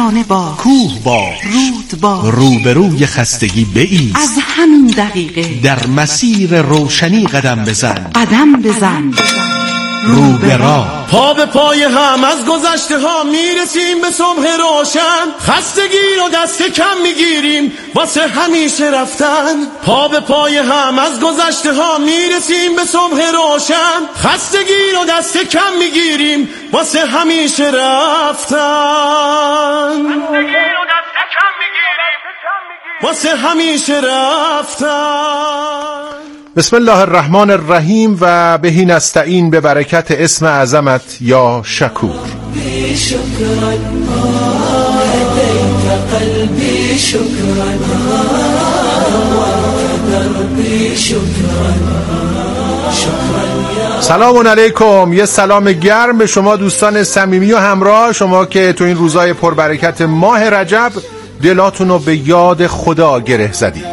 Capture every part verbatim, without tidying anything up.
شانه با کوه با رود با روبروی خستگی بایست. از همین دقیقه در مسیر روشنی قدم بزن. قدم بزن رو به راه. پا به پای هم از گذشته ها میرسیم به صبح روشن. خستگی رو دست کم میگیریم واسه همیشه رفتن. پا به پای هم از گذشته ها میرسیم به صبح روشن. خستگی رو دست کم میگیریم واسه همیشه رفتن. خستگی رو دست کم میگیریم واسه همیشه رفتن. بسم الله الرحمن الرحیم و بهی نستعین به برکت اسم اعظمت یا شکور. سلام علیکم، یه سلام گرم به شما دوستان صمیمی و همراه، شما که تو این روزای پربرکت ماه رجب دلاتون رو به یاد خدا گره زدید.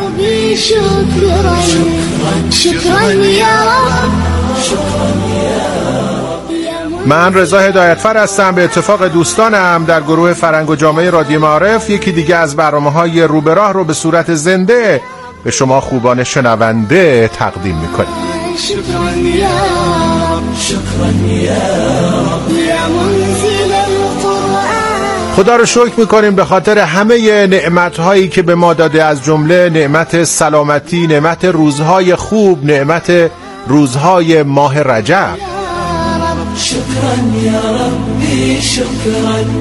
من رضا هدایتفر هستم. به اتفاق دوستانم در گروه فرهنگ و جامعه رادیو معارف یکی دیگه از برنامه‌های رو به راه رو به صورت زنده به شما خوبان شنونده تقدیم می‌کنیم. شکران یا رب، شکران یا رب یا منزل القرآن. خدا رو شکر می‌کنیم به خاطر همه نعمت‌هایی که به ما داده، از جمله نعمت سلامتی، نعمت روزهای خوب، نعمت روزهای ماه رجب. شکران یا ربی شکران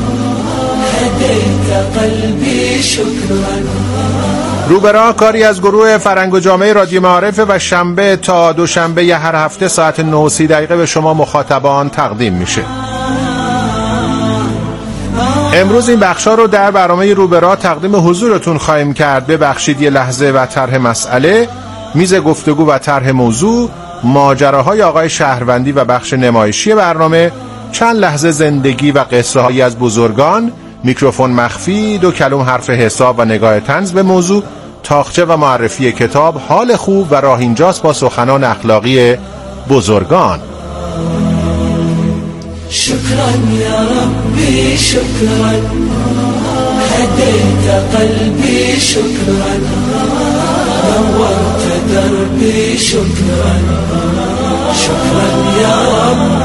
هدیت قلبی شکران. رو به راه کاری از گروه فرهنگ و جامعه رادیو معارف و شنبه تا دوشنبه هر هفته ساعت نه و سی دقیقه به شما مخاطبان تقدیم میشه. امروز این بخشا رو در برنامه رو به راه تقدیم حضورتون خواهیم کرد. ببخشید یه لحظه و طرح مسئله، میز گفتگو و طرح موضوع، ماجراهای آقای شهروندی و بخش نمایشی برنامه، چند لحظه زندگی و قصه هایی از بزرگان، میکروفون مخفی، دو کلم حرف حساب و نگاه طنز به موضوع، تاقچه و معرفی کتاب، حال خوب و راه اینجاست با سخنان اخلاقی بزرگان. شکران یا ربی شکران هدیت قلبی شکران نورت دربی شکران شکران یا رب.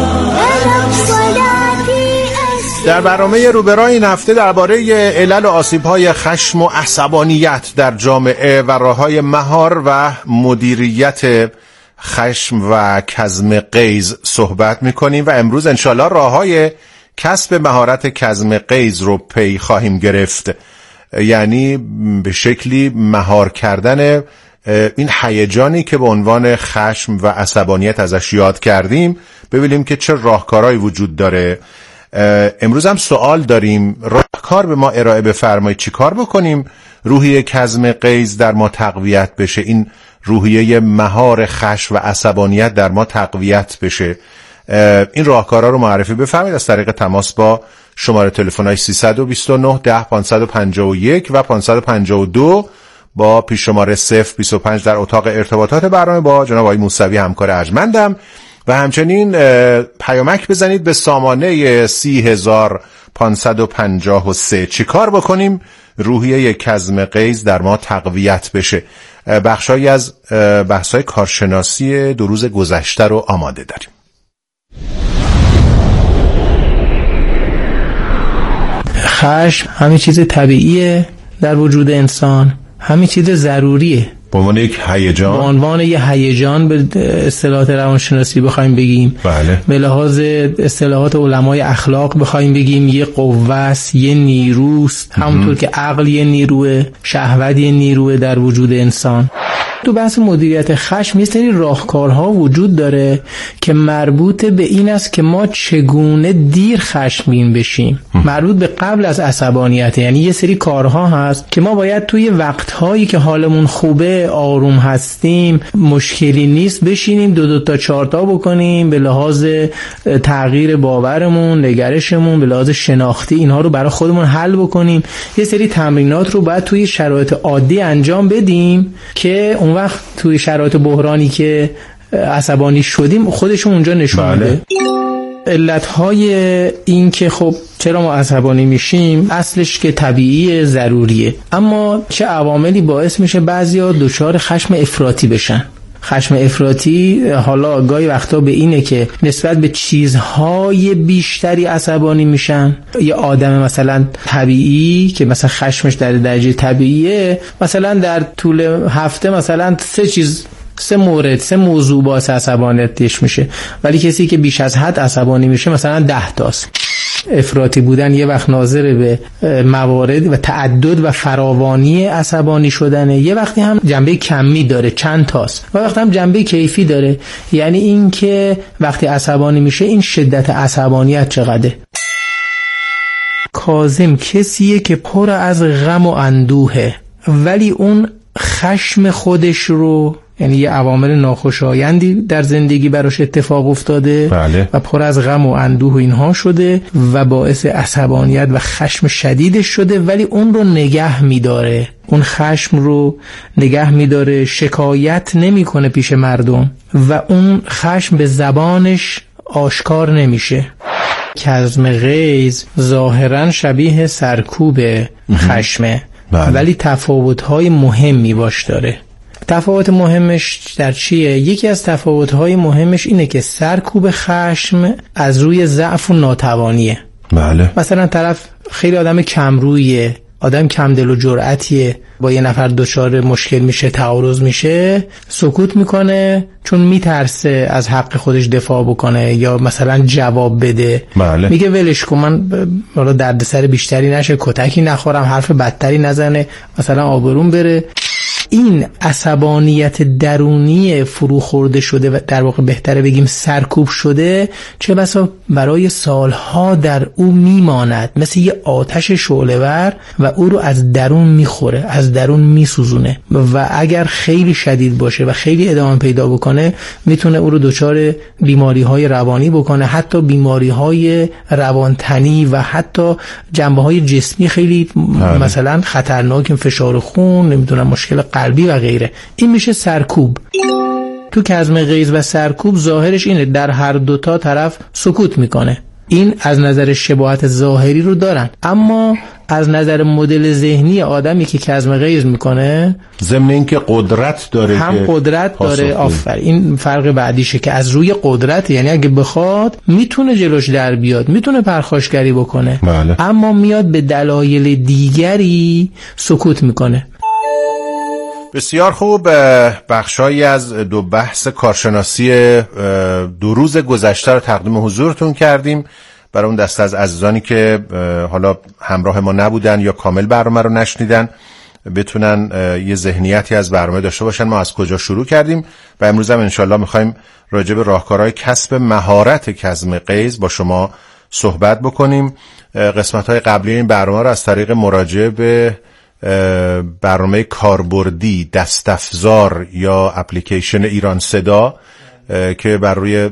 در برنامه رو به راه این هفته درباره علل و آسیب‌های خشم و عصبانیت در جامعه و راه‌های مهار و مدیریت خشم و کظم غیظ صحبت می‌کنیم و امروز انشالله راه‌های کسب مهارت کظم غیظ رو پی خواهیم گرفت، یعنی به شکلی مهار کردن این هیجانی که به عنوان خشم و عصبانیت ازش یاد کردیم، ببینیم که چه راهکارهایی وجود داره. امروز هم سوال داریم، راهکار به ما ارائه بفرمایید، چی کار بکنیم روحیه کظم غیظ در ما تقویت بشه، این روحیه مهار خشم و عصبانیت در ما تقویت بشه. این راهکارها رو معرفی بفرمایید از طریق تماس با شماره تلفن‌های سیصد و بیست و نه ده پانصد و پنجاه و یک و پانصد و پنجاه و دو با پیش شماره صفر بیست و پنج در اتاق ارتباطات برنامه با جناب آقای موسوی همکار ارجمندم، و همچنین پیامک بزنید به سامانه سی هزار پانصد و پنجاه و سه. چی کار بکنیم روحیه کظم غیظ در ما تقویت بشه؟ بخشایی از بحث‌های کارشناسی دو روز گذشته رو آماده داریم. خشم همین چیز طبیعیه در وجود انسان، همین چیز ضروریه. به عنوان یک هیجان، به عنوان یک هیجان به اصطلاحات روانشناسی بخوایم بگیم، بله، به لحاظ اصطلاحات علمای اخلاق بخوایم بگیم، یه قوه است، یه نیروست، همونطور که عقل یه نیروه، شهوت یه نیروه در وجود انسان. تو بحث مدیریت خشم یه سری راهکارها وجود داره که مربوط به این است که ما چگونه دیر خشمگین بشیم، مربوط به قبل از عصبانیت. یعنی یه سری کارها هست که ما باید توی وقتهایی که حالمون خوبه، آروم هستیم، مشکلی نیست، بشینیم دو دو تا چهار تا بکنیم، به لحاظ تغییر باورمون، نگرشمون، به لحاظ شناختی اینها رو برای خودمون حل بکنیم. یه سری تمرینات رو باید توی شرایط عادی انجام بدیم که اون وقت توی شرایط بحرانی که عصبانی شدیم خودشون اونجا نشون میده. علتهای این که خب چرا ما عصبانی میشیم اصلش که طبیعی ضروریه، اما چه عواملی باعث میشه بعضیا دچار خشم افراطی بشن. خشم افراطی حالا گاهی وقتا به اینه که نسبت به چیزهای بیشتری عصبانی میشن. یه آدم مثلا طبیعی که مثلا خشمش در درجه طبیعیه، مثلا در طول هفته مثلا سه چیز سه مورد سه موضوع باعث عصبانیتش میشه، ولی کسی که بیش از حد عصبانی میشه مثلا ده تاست. افراطی بودن یه وقت ناظر به موارد و تعدد و فراوانی عصبانی شدنه، یه وقتی هم جنبه کمی داره چند تاست، و وقتی هم جنبه کیفی داره، یعنی این که وقتی عصبانی میشه این شدت عصبانیت چقدره. کاظم کسیه که پر از غم و اندوهه، ولی اون خشم خودش رو، یعنی یه عوامل ناخوشایندی در زندگی براش اتفاق افتاده بله. و پر از غم و اندوه و اینها شده و باعث عصبانیت و خشم شدیدش شده، ولی اون رو نگه میداره، اون خشم رو نگه میداره، شکایت نمیکنه پیش مردم و اون خشم به زبانش آشکار نمیشه. کظم غیظ ظاهرا شبیه سرکوب خشمه، بله. ولی تفاوت‌های مهمی باش داره. تفاوت مهمش در چیه؟ یکی از تفاوت‌های مهمش اینه که سرکوب خشم از روی ضعف و ناتوانیه. بله. مثلا طرف خیلی آدم کمرویه، آدم کم دل و جرأتیه، با یه نفر دچار مشکل میشه، تعارض میشه، سکوت میکنه چون میترسه از حق خودش دفاع بکنه یا مثلا جواب بده. بله. میگه ولش کن، من حالا دردسر بیشتری نشه، کتکی نخورم، حرف بدتری نزنه، مثلا آبروم بره. این عصبانیت درونی فرو خورده شده و در واقع بهتره بگیم سرکوب شده، چه بسا برای سالها در او میماند، مثل یه آتش شعله‌ور و او رو از درون میخوره، از درون میسوزونه و اگر خیلی شدید باشه و خیلی ادامه پیدا بکنه میتونه او رو دچار بیماری‌های روانی بکنه، حتی بیماری‌های روانتنی و حتی جنبه‌های جسمی خیلی ها. مثلا خطرناک، فشار خون، نمیدونم مشکل قلبی و غیره. این میشه سرکوب. تو کظم غیظ و سرکوب ظاهرش اینه در هر دوتا طرف سکوت میکنه. این از نظر شباهت ظاهری رو دارن، اما از نظر مدل ذهنی آدمی که کظم غیظ میکنه، ضمن اینکه قدرت داره، هم که قدرت داره. آفر این فرق بعدیشه که از روی قدرت، یعنی اگه بخواد میتونه جلوش در بیاد، میتونه پرخاشگری بکنه. بله. اما میاد به دلایل دیگری سکوت میکنه. بسیار خوب. بخشایی از دو بحث کارشناسی دو روز گذشته رو تقدیم حضورتون کردیم برای اون دسته از عزیزانی که حالا همراه ما نبودن یا کامل برنامه رو نشنیدن، بتونن یه ذهنیتی از برنامه داشته باشن ما از کجا شروع کردیم. و امروز هم انشالله میخوایم راجع به راهکارهای کسب مهارت کظم غیظ با شما صحبت بکنیم. قسمت‌های قبلی این برنامه رو از طریق مراجعه به برنامه کاربردی دستافزار یا اپلیکیشن ایران صدا که بر روی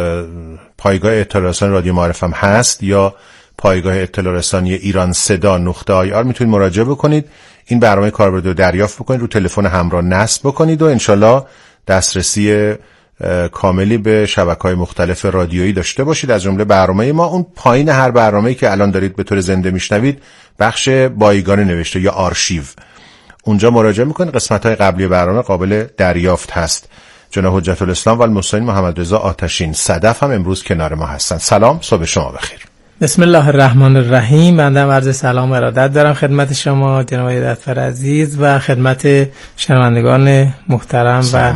پایگاه اطلاع رسانی رادیو معارف هم هست یا پایگاه اطلاع رسانی ایران صدا نقطه آی آر میتونید مراجعه بکنید، این برنامه کاربردی رو دریافت بکنید، رو تلفن همراه نصب بکنید و انشالله دسترسی کاملی به شبکه‌های مختلف رادیویی داشته باشید. از جمله برنامه ما، اون پایین هر برنامه‌ای که الان دارید به طور زنده میشنوید بخش بایگانی نوشته یا آرشیو، اونجا مراجعه میکنید، قسمت‌های قبلی برنامه قابل دریافت هست. جناب حجت الاسلام و المرسلین محمد رضا آتشین صدف هم امروز کنار ما هستن. سلام، صبح شما بخیر. بسم الله الرحمن الرحیم. بنده عرض سلام و ارادت دارم خدمت شما جناب دکتر عزیز و خدمت شنوندگان محترم و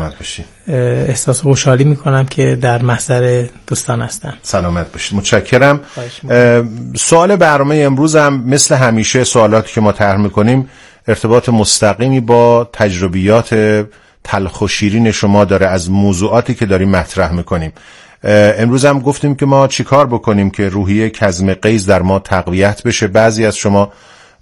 احساس خوشحالی میکنم که در محضر دوستان هستم. سلامت باشید. متشکرم. سوال برنامه امروز هم مثل همیشه سوالاتی که ما طرح میکنیم ارتباط مستقیمی با تجربیات تلخ و شیرین شما داره از موضوعاتی که داریم مطرح میکنیم. امروز هم گفتیم که ما چیکار بکنیم که روحیه کظم غیظ در ما تقویت بشه. بعضی از شما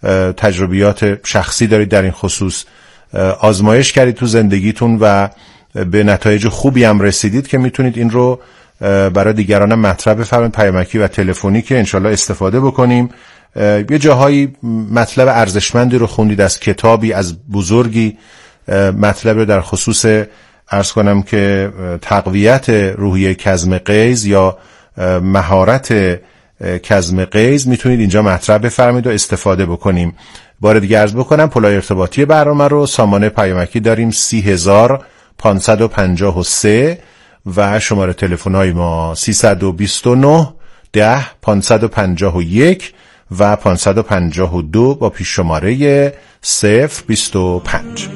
تجربیات شخصی دارید در این خصوص، آزمایش کردید تو زندگیتون و به نتایج خوبی هم رسیدید که میتونید این رو برای دیگران هم مطرح بفرمایید، پیامکی و تلفنی، که انشالله استفاده بکنیم. یه جاهایی مطلب ارزشمندی رو خوندید از کتابی از بزرگی، مطلب رو در خصوص عرض کنم که تقویت روحیه کظم غیظ یا مهارت کظم غیظ میتونید اینجا مطرح بفرمایید و استفاده بکنیم. بار دیگه عرض بکنم پلای ارتباطی برنامه رو سامانه پیامکی داریم سی هزار پانصد و پنجاه و سه و شماره تلفن های ما سیصد و بیست و نه ده پانصد و پنجاه و یک و پانصد و پنجاه و دو با پیش شماره صفر بیست و پنج.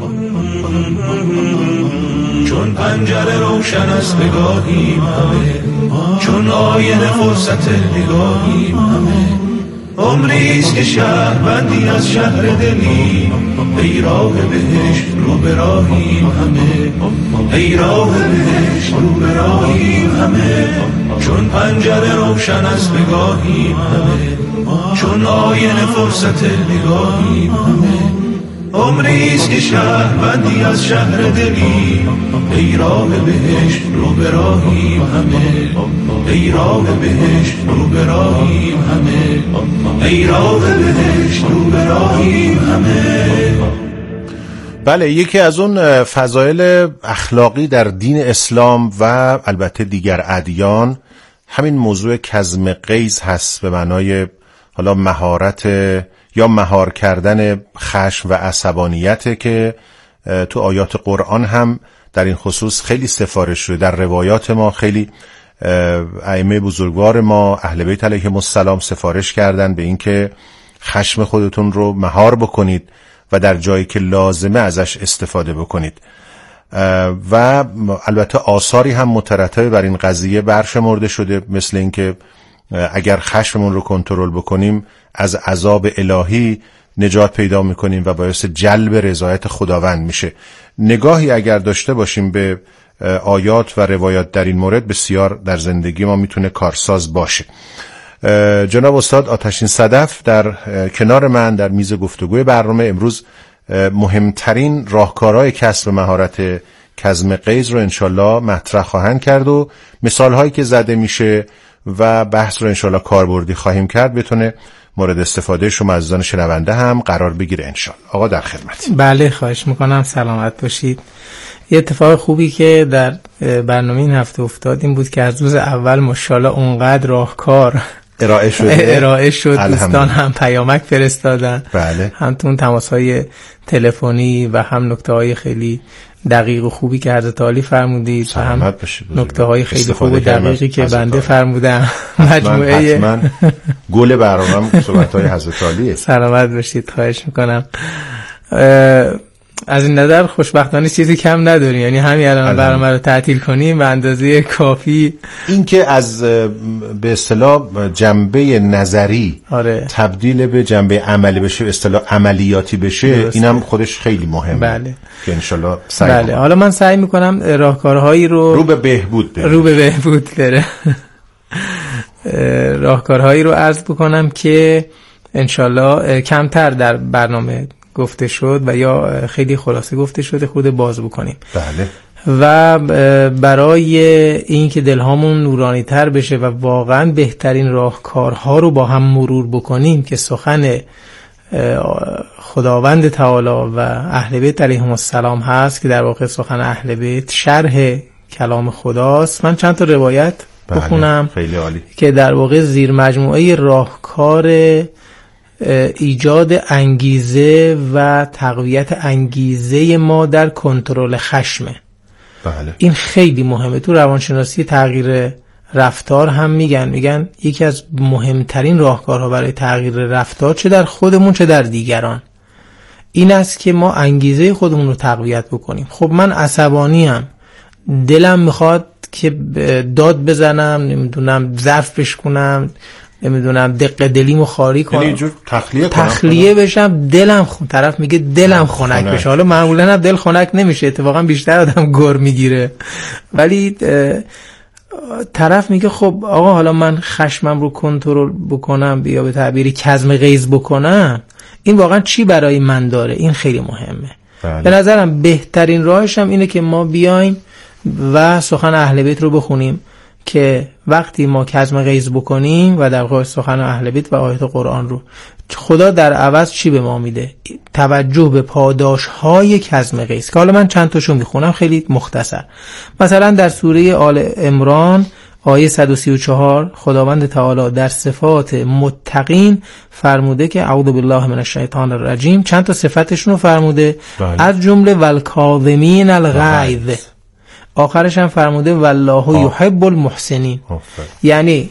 چون پنجره روشن است نگاهیم همه، چون آینه فرصت نگاهیم همه، عمریست که شهر بندی از شهر دلیم، ای راه بهشت رو به راهیم همه، ای راه بهشت رو به راهیم همه، چون پنجره روشن است نگاهیم همه، چون آینه فرصت نگاهیم همه، عمریست که شهر بندی از شهر دلیم، ای راه بهشت رو به راهیم همه، ای راه بهشت رو به راهیم همه، ای راه بهشت رو به راهیم همه. بله، یکی از اون فضایل اخلاقی در دین اسلام و البته دیگر ادیان همین موضوع کظم غیظ هست، به معنای حالا مهارت یا مهار کردن خشم و عصبانیت که تو آیات قرآن هم در این خصوص خیلی سفارش شده. در روایات ما خیلی ائمه بزرگوار ما اهل بیت علیهم السلام سفارش کردن به اینکه خشم خودتون رو مهار بکنید و در جایی که لازمه ازش استفاده بکنید. و البته آثاری هم مترتب بر این قضیه برشمرده شده، مثل اینکه اگر خشممون رو کنترل بکنیم از عذاب الهی نجات پیدا میکنیم و باعث جلب رضایت خداوند میشه. نگاهی اگر داشته باشیم به آیات و روایات در این مورد بسیار در زندگی ما میتونه کارساز باشه. جناب استاد آتشین صدف در کنار من در میز گفتگوی برنامه امروز مهمترین راهکارهای کسب مهارت کظم غیظ رو انشالله مطرح خواهند کرد و مثالهایی که زده میشه و بحث رو انشالله کاربردی خواهیم کرد بتونه مورد استفاده شما عزیزان شنونده هم قرار بگیره انشالله. آقا در خدمت. بله خواهش میکنم، سلامت باشید. یه اتفاق خوبی که در برنامه این هفته افتاد این بود که از روز اول ماشاءالله اونقدر راهکار ارائه شد ارائه شد دوستان هم پیامک فرستادن، بله، هم تون تماس‌های تلفنی و هم نکته‌های خیلی دقیق و خوبی که حضرت عالی فرمودید و هم نکته‌های خیلی خوب و دقیقی که بنده فرمودم. مجموعه حتما گل برنامه صحبت‌های حضرت عالیه. سلامت باشید، خواهش میکنم. از این نظر خوشبختانه چیزی کم نداریم، یعنی همین الان برنامه رو تعطیل کنیم به اندازه کافی. این که از به اصطلاح جنبه نظری آره. تبدیل به جنبه عملی بشه، به اصطلاح عملیاتی بشه، درسته. اینم خودش خیلی مهمه. بله. که انشالله سعی بله. حالا من سعی میکنم راهکارهایی رو رو به بهبود بره رو به بهبود بره راهکارهایی رو عرض بکنم که انشالله کمتر در برنامه گفته شد و یا خیلی خلاصه گفته شده، خود باز بکنیم. بله. و برای این که دلهامون نورانی تر بشه و واقعا بهترین راهکارها رو با هم مرور بکنیم که سخن خداوند تعالی و اهل بیت علیهم السلام هست که در واقع سخن اهل بیت شرح کلام خداست، من چند تا روایت بله. بخونم خیلی عالی. که در واقع زیر مجموعه راهکار ایجاد انگیزه و تقویت انگیزه ما در کنترل خشمه. بله. این خیلی مهمه. تو روانشناسی تغییر رفتار هم میگن میگن یکی از مهمترین راهکارها برای تغییر رفتار چه در خودمون چه در دیگران این است که ما انگیزه خودمون رو تقویت بکنیم. خب من عصبانی ام، دلم میخواد که داد بزنم، نمیدونم ظرف بشکنم، نمیدونم دق دلیمو خالی کنم، یعنی اینجور تخلیه تخلیه بشم، دلم خون طرف میگه دلم خنک بشه. حالا معمولا هم دل خنک نمیشه، اتفاقا بیشتر آدم گر میگیره، ولی طرف میگه خب آقا حالا من خشمم رو کنترل بکنم یا به تعبیری کظم غیظ بکنم، این واقعا چی برای من داره؟ این خیلی مهمه. بله. به نظرم بهترین راهش هم اینه که ما بیایم و سخن اهل بیت رو بخونیم که وقتی ما کظم غیظ بکنیم و در واقع سخن اهل بیت و آیات قرآن رو، خدا در عوض چی به ما میده؟ توجه به پاداش‌های کظم غیظ که حالا من چند تاشو میخونم خیلی مختصر. مثلا در سوره آل عمران آیه صد و سی و چهار خداوند تعالی در صفات متقین فرموده که اعوذ بالله من الشیطان الرجیم، چند تا صفتشون رو فرموده بله. از جمله والکاظمین الغیظ، آخرش هم فرموده والله یحب المحسنین. یعنی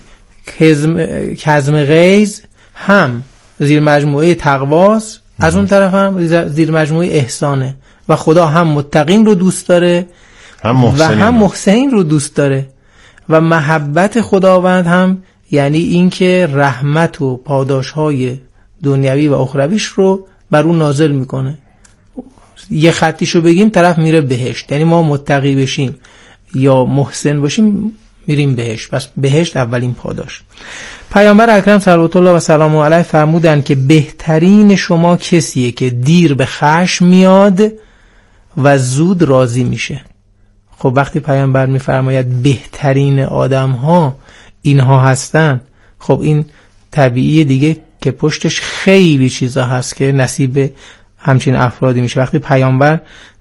کظم غیظ هم زیر مجموعه تقواست، از اون طرف هم زیر مجموعه احسانه و خدا هم متقین رو دوست داره هم و هم محسنین رو دوست داره. و محبت خداوند هم یعنی این که رحمت و پاداشهای دنیوی و اخرویش رو بر اون نازل میکنه. یه خطیشو بگیم طرف میره بهشت، یعنی ما متقی بشیم یا محسن باشیم میریم بهشت، پس بهشت اولین پاداش. پیامبر اکرم صلوات الله و سلام علیه فرمودن که بهترین شما کسیه که دیر به خشم میاد و زود راضی میشه. خب وقتی پیامبر میفرماید بهترین آدم ها اینها هستن، خب این طبیعیه دیگه که پشتش خیلی چیزا هست که نصیب همچین افرادی میشه. وقتی پیامبر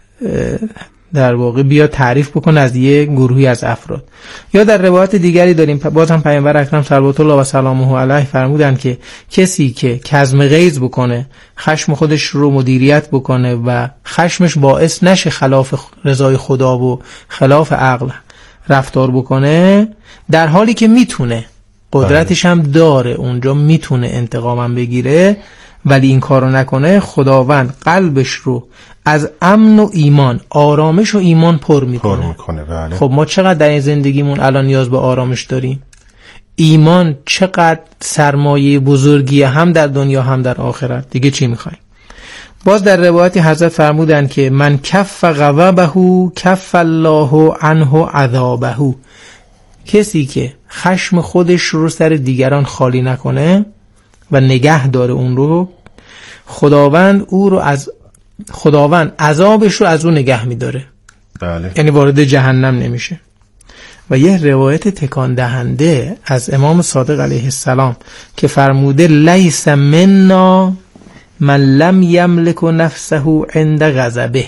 در واقع بیا تعریف بکن از یه گروهی از افراد. یا در روایت دیگری داریم باز هم پیامبر اکرم صلوات الله و سلامه علیه فرمودن که کسی که کظم غیظ بکنه، خشم خودش رو مدیریت بکنه و خشمش باعث نشه خلاف رضای خدا و خلاف عقل رفتار بکنه، در حالی که میتونه، قدرتش هم داره، اونجا میتونه انتقامم بگیره، ولی این کارو نکنه، خداوند قلبش رو از امن و ایمان، آرامش و ایمان پر میکنه, پر میکنه بله. خب ما چقدر در این زندگیمون الان نیاز به آرامش داریم؟ ایمان چقدر سرمایه بزرگیه، هم در دنیا هم در آخرت، دیگه چی میخوایم؟ باز در روایتی حضرت فرمودن که من کف غضبه کف الله عنه عذابه، کسی که خشم خودش رو سر دیگران خالی نکنه و نگه داره اون رو، خداوند او رو از خداوند عذابش رو از اون نگه میداره بله. یعنی وارد جهنم نمیشه. و یه روایت تکان دهنده از امام صادق علیه السلام که فرموده لیس منا من لم یملک نفسه عند غضبه،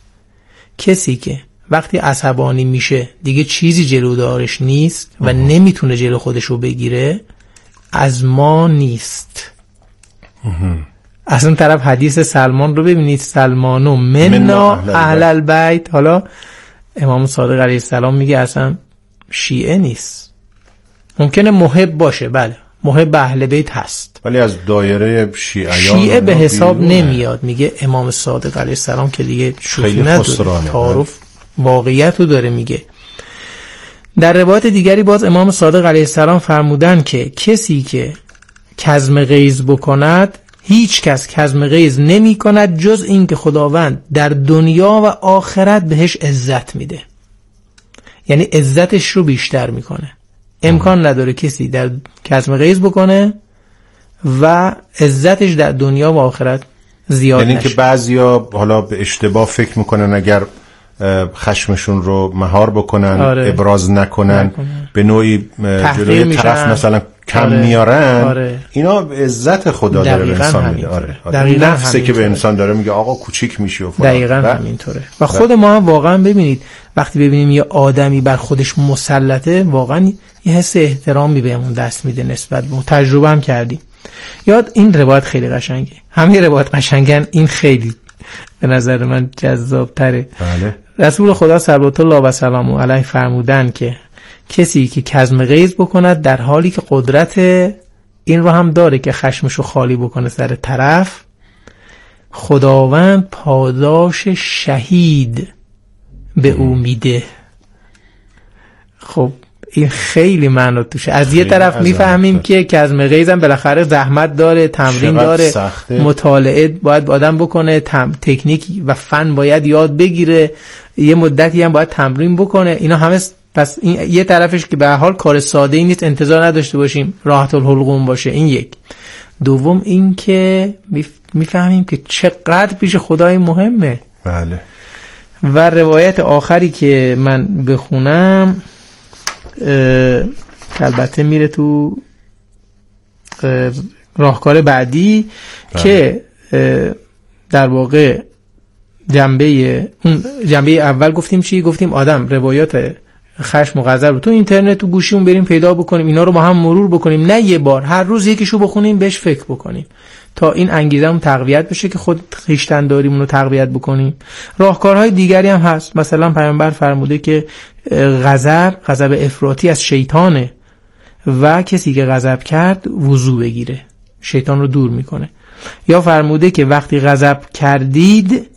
کسی که وقتی عصبانی میشه دیگه چیزی جلودارش نیست و نمیتونه جلو خودش رو بگیره، از ما نیست. از اون طرف حدیث سلمان رو ببینید، سلمانو منا اهل البیت. حالا امام صادق علیه السلام میگه اصلا شیعه نیست، ممکنه محب باشه، بله محب اهل بیت هست، ولی از دایره شیعیان شیعه به حساب نمیاد. میگه امام صادق علیه السلام که دیگه شوخی نداره، تعارف واقعیت رو داره میگه. در روایت دیگری باز امام صادق علیه السلام فرمودن که کسی که کظم غیظ بکند، هیچ کس کظم غیظ نمی کند جز این که خداوند در دنیا و آخرت بهش عزت میده، یعنی عزتش رو بیشتر میکنه. امکان نداره کسی در کظم غیظ بکنه و عزتش در دنیا و آخرت زیاد نشه. یعنی که بعضیا حالا به اشتباه فکر میکنن اگر خشمشون رو مهار بکنن، آره. ابراز نکنن، نکنن. به نوعی جلوی طرف مثلا کم آره. میارن، آره. اینا عزت خدا داره به انسان میده، آره. آره. نفسه که به انسان داره میگه آقا کوچیک میشی و فلان. دقیقاً همینطوره. و خود ما هم واقعا ببینید وقتی ببینیم یه آدمی بر خودش مسلطه، واقعا یه حس احترامی بهمون دست میده نسبت به اون. تجربه هم کردیم. یاد این روایت خیلی قشنگه، همین روایت قشنگن، این خیلی به نظر من جذاب تره. بله. رسول خدا صلوات الله و سلامه علیه فرمودن که کسی که کظم غیظ بکند در حالی که قدرت این رو هم داره که خشمشو خالی بکنه سر طرف، خداوند پاداش شهید به او میده. خب این خیلی معنی توشه. از یه طرف میفهمیم که کظم غیظ هم بالاخره زحمت داره، تمرین داره، سخته. مطالعه باید آدم بکنه، تم... تکنیک و فن باید یاد بگیره، یه مدتی هم باید تمرین بکنه، اینا همه. پس این یه طرفش که به هر حال کار ساده ای نیست، انتظار نداشته باشیم راحت الحلقوم باشه. این یک. دوم این که میفهمیم که چقدر پیش خدای مهمه. بله. و روایت آخری که من بخونم البته میره تو راهکار بعدی، بله. که در واقع جنبه اون جنبه اول گفتیم چی؟ گفتیم آدم روایات خشم و غضب رو تو اینترنت تو گوشیمون بریم پیدا بکنیم، اینا رو با هم مرور بکنیم، نه یه بار، هر روز یکیشو بخونیم، بهش فکر بکنیم تا این انگیزمون تقویت بشه که خود خویشتن‌داریمون رو تقویت بکنیم. راهکارهای دیگری هم هست. مثلا پیامبر فرموده که غضب غضب افراطی از شیطانه و کسی که غضب کرد وضو بگیره، شیطان رو دور میکنه. یا فرموده که وقتی غضب کردید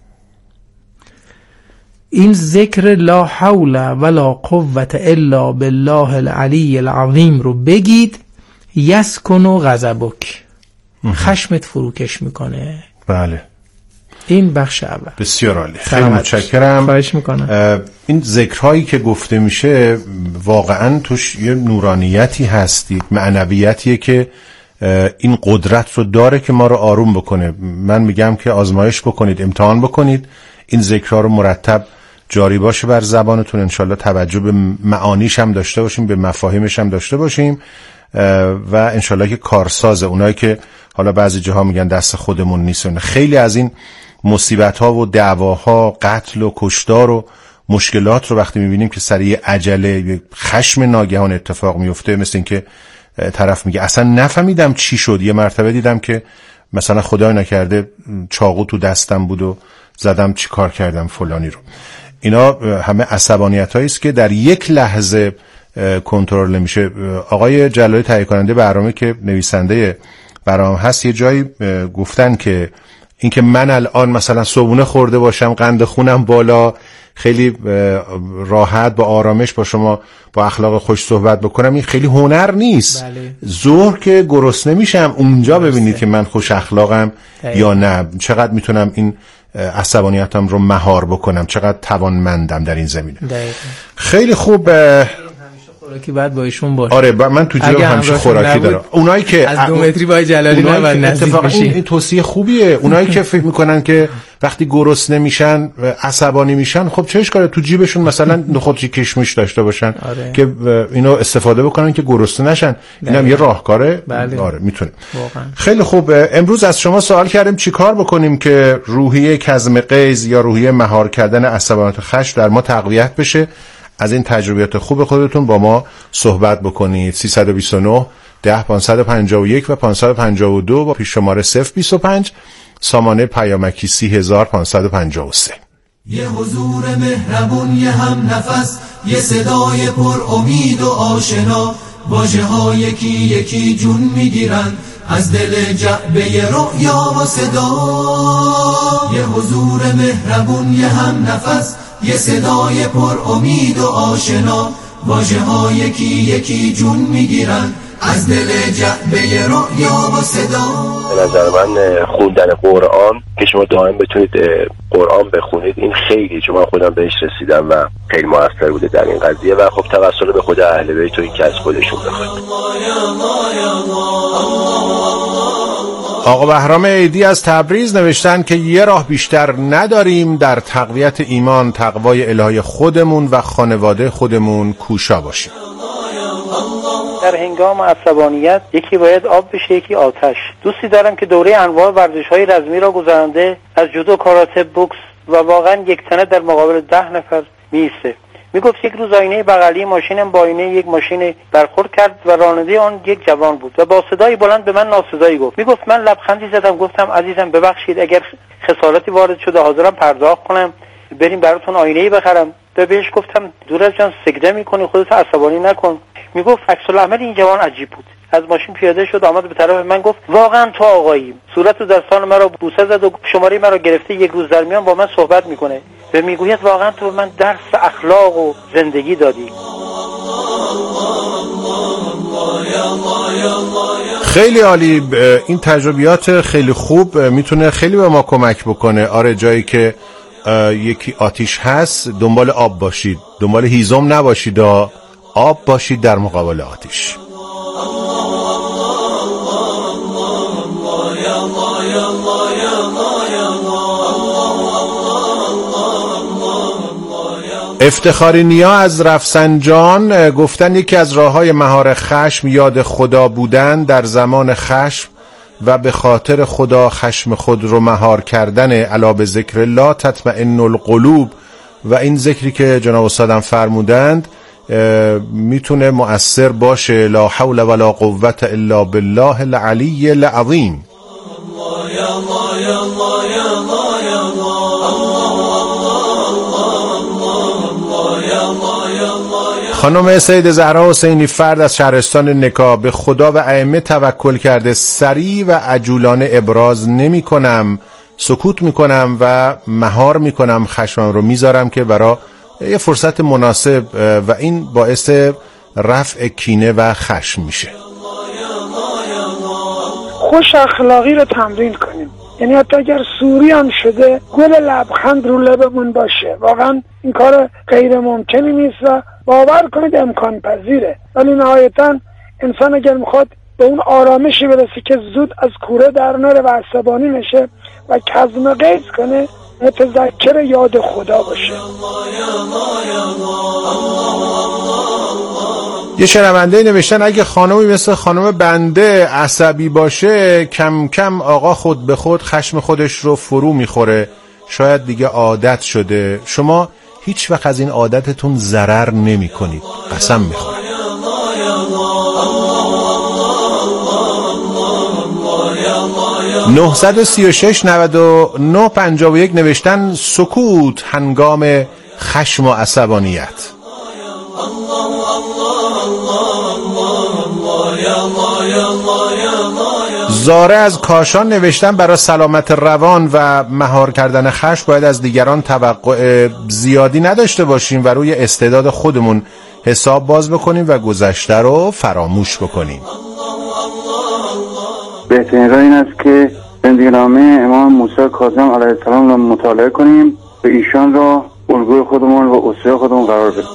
این ذکر لا حول ولا قوة الا بالله العلی العظیم رو بگید، یسکن غضبک، خشمت فروکش میکنه. بله، این بخش اول. بسیار عالی، خیلی متشکرم. خواهش میکنم. این ذکرهایی که گفته میشه واقعا توش یه نورانیتی هستی، معنویتیه که این قدرت رو داره که ما رو آروم بکنه. من میگم که آزمایش بکنید، امتحان بکنید، این ذکرها رو مرتب جاری باشه بر زبانتون، انشالله توجه به معانیش هم داشته باشیم، به مفاهیمش هم داشته باشیم و انشالله که کارسازه. اونایی که حالا بعضی جاها میگن دست خودمون نیست، خیلی از این مصیبت ها و دعواها، قتل و کشتار و مشکلات رو وقتی میبینیم که سریع عجله، خشم ناگهان اتفاق میفته، مثل این که طرف میگه اصلا نفهمیدم چی شد، یه مرتبه دیدم که مثلا خدای نکرده چاقو تو دستم بود و زدم چی کار کردم فلانی رو. اینا همه عصبانیت هایی است که در یک لحظه کنترل نمیشه. آقای جلالی تهیه کننده برنامه که نویسنده برنامه هست، یه جایی گفتن که اینکه من الان مثلا صبحونه خورده باشم، قند خونم بالا، خیلی راحت با آرامش با شما با اخلاق خوش صحبت بکنم، این خیلی هنر نیست. بله. ظهر که گرسنه میشم اونجا ببینید که من خوش اخلاقم یا نه، چقدر میتونم این عصبانیتم رو مهار بکنم، چقدر توانمندم در این زمینه. دقیقا. خیلی خوب. خوراکی بعد با ایشون باشه. آره با من تو جیبم همیشه خوراکی دارم. اونایی که از دو متری با جلالی نباید نزدیک بشین. این توصیه خوبیه. اونایی که فکر میکنن که وقتی گرسنه میشن عصبانی میشن، خب چه اشکاله تو جیبشون مثلا نخودی کشمش داشته باشن. آره. که اینو استفاده بکنن که گرسنه نشن. اینم یه راهکاره. بله. آره میتونه. واقعا. خیلی خوب. امروز از شما سوال کردیم چیکار بکنیم که روحیه کظم غیظ یا روحیه مهار کردن عصبانیت خشم در ما تقویت بشه. از این تجربیات خوب خودتون با ما صحبت بکنید. سیصد و بیست و نه ده پانصد و پنجاه و یک و پانصد و پنجاه و دو با پیش شماره صفر بیست و پنج، سامانه پیامکی سی هزار پانصد و پنجاه و سه. یه حضور مهربون، یه هم نفس، یه صدای پر امید و آشنا، واژه ها یکی یکی جون میگیرن از دل جعبه رؤیا و صدا. یه حضور مهربون، یه هم نفس، یه صدای پر امید و آشنا، واژه ها یکی یکی جون میگیرن از دل جعبه رؤیا و صدا. به نظر من خوندن قرآن که شما دائم بتونید قرآن بخونید، این خیلی، چون من خودم بهش رسیدم و خیلی موثر بوده در این قضیه و خب توسل به خود اهل بیت و این که از خودشون بخونید. آقا بهرام عیدی از تبریز نوشتن که یه راه بیشتر نداریم در تقویت ایمان، تقوای الهی خودمون و خانواده خودمون کوشا باشیم. در هنگام عصبانیت یکی باید آب بشه، یکی آتش. دوستی دارم که دوره انواع ورزش‌های رزمی را گذرانده، از جودو، کاراته، بوکس و واقعا یک تنه در مقابل ده نفر میسته. میگفت یک روز آینه بغلی ماشینم با آینه یک ماشین برخورد کرد و راننده آن یک جوان بود و با صدای بلند به من ناسزایی گفت. میگفت من لبخندی زدم، گفتم عزیزم ببخشید، اگر خسارتی وارد شده حاضرم پرداخت کنم، بریم براتون آینه‌ای بخرم. و بهش گفتم دور از جان سجده میکنی، خودت عصبانی نکن. میگفت عکس العمل این جوان عجیب بود. از ماشین پیاده شد، آمد به طرف من، گفت واقعا تو آقایی، صورت و دستان مرا بوسه زد و شماره مرا گرفته، یک روز در میان با من صحبت میکنه و میگوید واقعا تو من درس اخلاق و زندگی دادی. خیلی عالی. این تجربیات خیلی خوب میتونه خیلی به ما کمک بکنه. آره جایی که یکی آتیش هست دنبال آب باشید، دنبال هیزم نباشید، آب باشید در مقابل آتیش. افتخاری نیا از رفسنجان گفتن یکی از راه‌های مهار خشم یاد خدا بودن در زمان خشم و به خاطر خدا خشم خود رو مهار کردن، الا به ذکر الله تطمئن القلوب. و این ذکری که جناب استادم فرمودند میتونه مؤثر باشه. لا حول ولا قوة الا بالله العلی العظیم. خانم سید زهرا حسینی فرد از شهرستان نکا: به خدا و ائمه توکل کرده سریع و عجولانه ابراز نمی کنم، سکوت می کنم و مهار می کنم، خشمم رو میذارم که برای یه فرصت مناسب و این باعث رفع کینه و خشم میشه. خوش اخلاقی رو تمرین کنیم، یعنی حتی اگر سوری هم شده گل لبخند رو لبمون باشه. واقعا این کار غیر ممکنی نیست و باور کنید امکان پذیره، ولی نهایتا انسان اگر میخواد به اون آرامشی برسه که زود از کوره در نره و عصبانی نشه و کظم غیظ کنه، متذکر یاد خدا باشه. یه شنونده نوشتن اگه خانمی مثل خانم بنده عصبی باشه کم کم آقا خود به خود خشم خودش رو فرو میخوره، شاید دیگه عادت شده. شما هیچ وقت از این عادتتون ضرر نمی کنید، قسم میخورم. نه سه شش نود و نه پنجاه و یک نوشتن سکوت هنگام خشم و عصبانیت. زاره از کاشان نوشتن برای سلامت روان و مهار کردن خشم باید از دیگران توقع زیادی نداشته باشیم و روی استعداد خودمون حساب باز بکنیم و گذشته رو فراموش بکنیم. بهترین راه این است که زندگی نامه امام موسی کاظم علیه السلام رو مطالعه کنیم و ایشان را الگوی خودمون و اسوه خودمون قرار بدیم.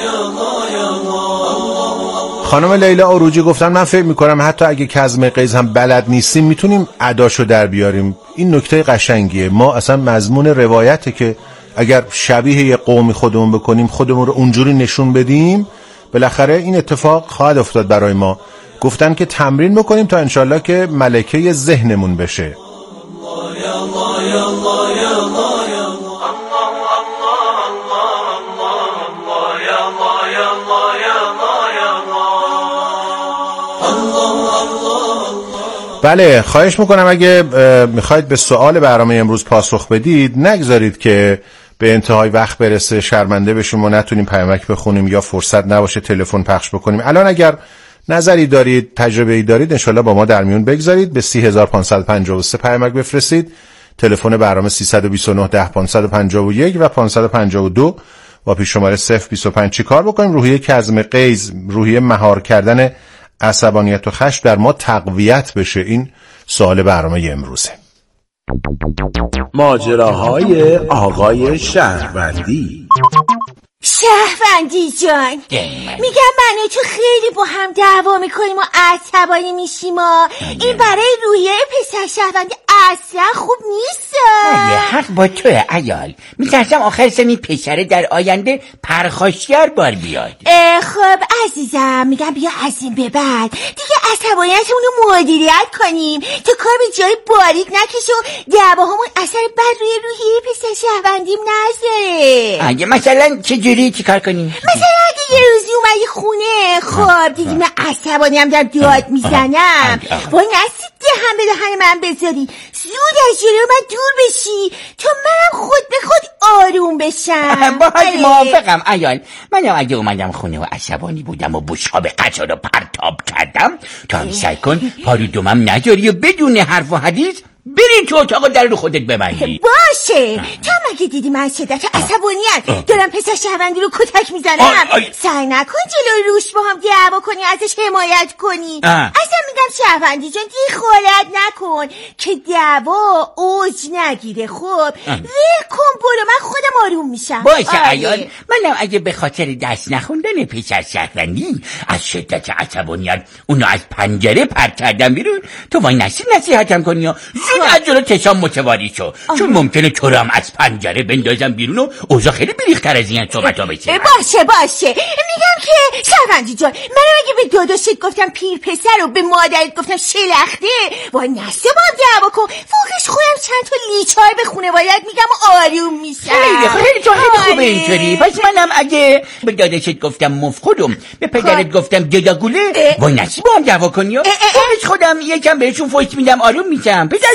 خانم لیلا عروجی گفتن من فکر میکنم حتی اگه کظم غیظ هم بلد نیستیم میتونیم اداشو در بیاریم. این نکته قشنگیه. ما اصلا مضمون روایته که اگر شبیه یه قومی خودمون بکنیم، خودمون رو اونجوری نشون بدیم، بالاخره این اتفاق خواهد افتاد برای ما. گفتن که تمرین بکنیم تا انشالله که ملکه ذهنمون بشه. بله، خواهش میکنم اگه میخواید به سوال برنامه امروز پاسخ بدید نگذارید که به انتهای وقت برسه شرمنده بشیم و نتونیم پیامک بخونیم یا فرصت نباشه تلفن پخش بکنیم. الان اگر نظری دارید، تجربه‌ای دارید، انشالله با ما در میون بگذارید. به سی هزار و پانصد و پنجاه و سه پیامک بفرستید. تلفن برنامه سیصد و بیست و نه ده پانصد و پنجاه و یک و پانصد و پنجاه و دو با پیش شماره صفر بیست و پنج. چی کار بکنیم؟ روحیه کظم غیظ، روحیه مهار کردن عصبانیت و خشم در ما تقویت بشه. این سوال برنامه امروزه. ماجراهای آقای شهروندی. شهروندی جان، میگم من و تو خیلی با هم دعوا میکنیم و عصبانی میشیم و این برای رویه پسر شهروندی اصلا خوب نیست. حق با توه عیال. میترسم آخر سن این پسره در آینده پرخاشگر بار بیاد. خب عزیزم، میگم بیا از این به بعد دیگه عصبانیتمون رو مدیریت کنیم تا کار به جای باریک نکشه و دعواهامون اثر بد روی روحیه پسر شهروندیم نذاره. اگه مثلا چجوری چی کار کنیم؟ مثلا اگه یه روزی اومدی خونه، خب دیدی من عصبانی هم دارم داد میزنم، وای نسید دهن به دهن من بذاری، زود از جلوی من دور بشی تا منم خود به خود آروم بشم. باهات موافقم عیال. منم اگه اومدم خونه و عصبانی بودم و بشقاب قطع رو پرتاب کردم، تو هم سعی کن پارو دومم نجاری و بدون حرف و حدیث بریم تو اتاق در رو خودت ببندی. باشه. تو مگه دیدی من شدت عصبانیت دارم پسر شهروندی رو کتک میزنم؟ سعی نکن جلوی روش با هم دعوا کنی، ازش حمایت کنی. آه. اصلا میگم شهروندی جان دخالت نکن که دعوا اوج نگیره. خب ول کن برو، من خودم آروم میشم. باشه عیال. منم اگه به خاطر دست نخوندن پسر شهروندی از شدت عصبانیت اونو از پنجره پرت کردم بیرون، تو وای نسی نصیحتم کنی یا از جلو تشام متواری شو. چون ممکنه تو رو هم از پنجره بندازم بیرون و اوضاع خیلی بریختر از این صحبت ها بشه. باشه باشه. میگم که شهروندی جان، من اگه به داداشت گفتم پیر پسر رو به مادر مادرت گفتم شلخته وای نسته با هم دعوا کن، فوقش خودم چند تا لیچار به خانواده‌ات میگم و آروم میشم. خیلی خیلی تو خیلی خوبه اینطوری. پس منم اگه به داداشت گفتم مفخودم، به پدرت گفتم دداگوله، وای نسته با هم دعوا کنی، فوقش خودم یکم بهشون فوش میدم آروم میشم. پدر